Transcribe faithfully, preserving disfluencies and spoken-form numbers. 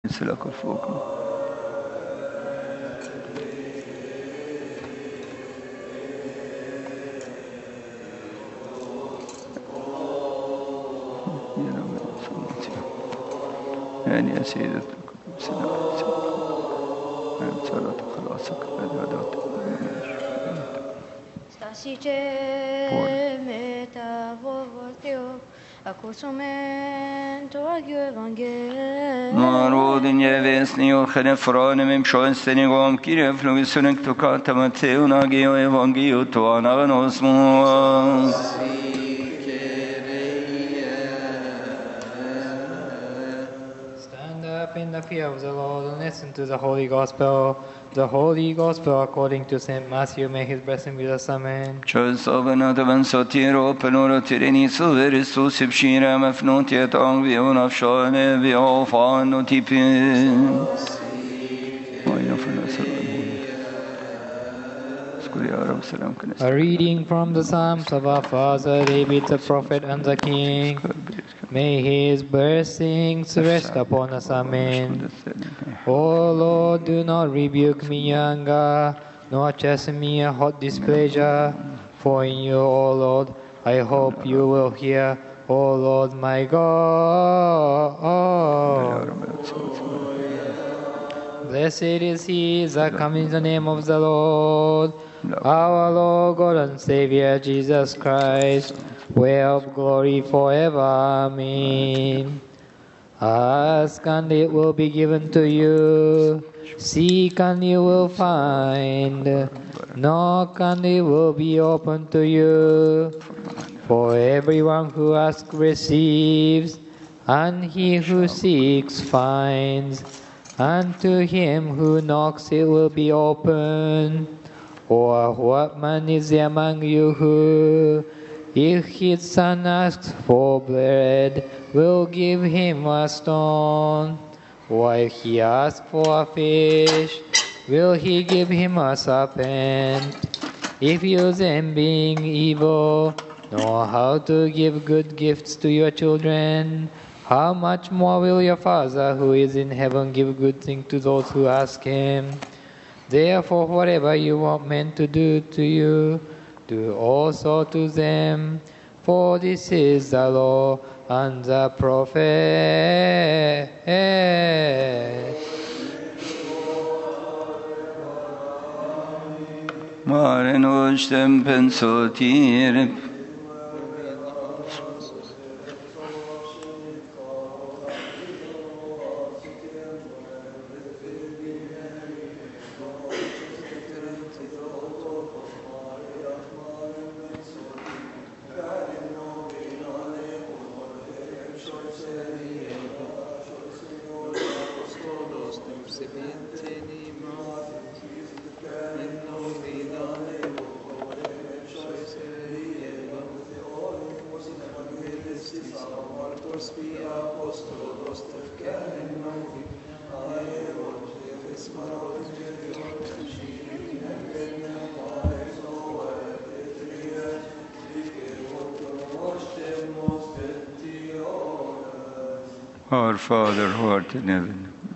لك الفوق. يعني يا سيدة السلام عليكم صلاة خلاصك Stasice metavoltio accusumento agio evangel. Narodin jevesni och genefrane mim sjönsten igång kire flugusunen tukata Matteo nagio evangio to ananos mo. Stand up in the fear of the Lord and listen to the Holy Gospel. The Holy Gospel according to Saint Matthew. May his blessing be with us. Amen. Čas avena van sotiro penora tireni silver sus ibshira mafnotiet angvio nafshane vio fan notipin. A reading from the Psalms of our father David the prophet and the king. May his blessings rest upon us. Amen. O Lord, do not rebuke me in anger, nor chasten me in hot displeasure. For in you, O Lord, I hope you will hear, O Lord my God. Blessed is he that comes in the name of the Lord. Our Lord God and Savior Jesus Christ, way of glory forever. Amen. Ask and it will be given to you. Seek and you will find. Knock and it will be opened to you. For everyone who asks receives, and he who seeks finds, and to him who knocks it will be opened. Or what man is there among you who, if his son asks for bread, will give him a stone? Or if he asks for a fish, will he give him a serpent? If you then, being evil, know how to give good gifts to your children, how much more will your Father who is in heaven give good things to those who ask him? Therefore, whatever you want men to do to you, do also to them. For this is the law and the prophet. Mare nostem pensotire. Our Father who art in heaven,